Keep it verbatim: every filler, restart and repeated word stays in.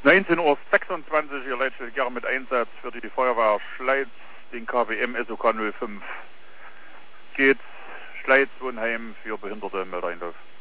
neunzehn Uhr sechsundzwanzig, ihr Leitstelle Gern mit Einsatz für die Feuerwehr Schleiz, den K W M S O K null fünf. Geht's, Schleiz, Wohnheim für Behinderte, Meldeindorf.